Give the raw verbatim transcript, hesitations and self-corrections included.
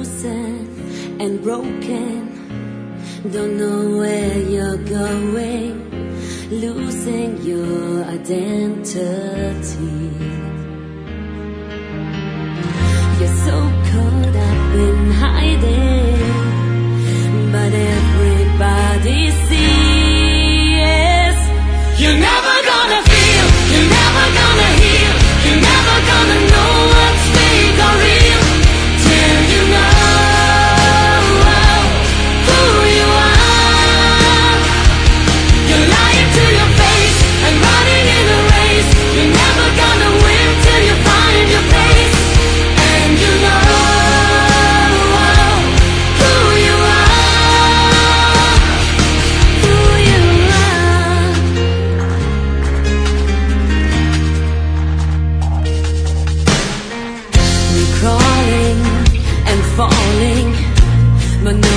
frozen and broken. Don't know where you're going, losing your identity. You're so caught up in hiding, but everybody sees. You're never gonna feel, you're never gonna heal, you're never gonna know what's fake or real till you know who you are. You're lying to your face and running in a race. You're never gonna win till you find your place, and you know who you are, who you are. We're crawling and falling, but no